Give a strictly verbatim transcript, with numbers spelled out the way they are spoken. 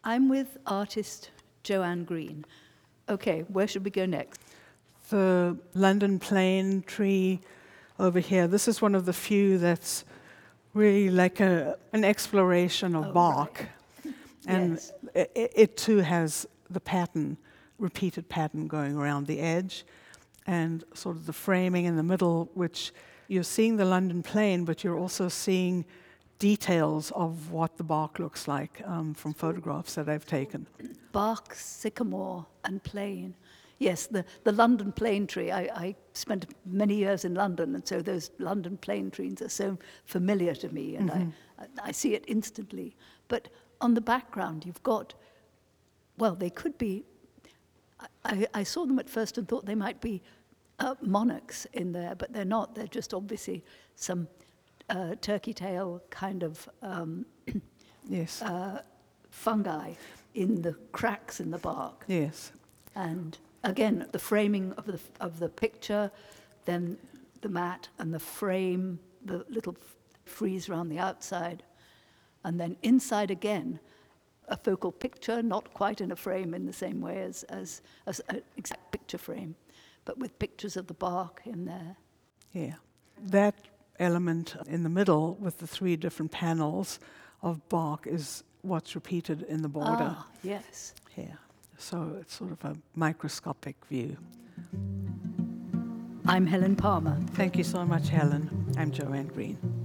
I'm with artist Joanne Green. Okay, where should we go next? The London plane tree over here. This is one of the few that's really like a, an exploration of Oh, bark. right. And Yes. it, it too has the pattern, repeated pattern going around the edge, and sort of the framing in the middle, which you're seeing the London plane, but you're also seeing details of what the bark looks like um, from photographs that I've taken. Bark, sycamore, and plane. Yes, the, the London plane tree. I, I spent many years in London, and so those London plane trees are so familiar to me, and mm-hmm. I, I see it instantly. But on the background, you've got, well, they could be, I, I saw them at first and thought they might be uh, monarchs in there, but they're not. They're just obviously some uh, turkey tail kind of um, yes. uh, fungi in the cracks in the bark. Yes. And again, the framing of the of the picture, then the mat and the frame, the little frieze around the outside, and then inside again, a focal picture, not quite in a frame in the same way as as, as an exact picture frame, but with pictures of the bark in there. Yeah, that element in the middle with the three different panels of bark is what's repeated in the border. Ah, yes. Yeah. So it's sort of a microscopic view. I'm Helen Palmer. Thank you so much, Helen. I'm Joanne Green.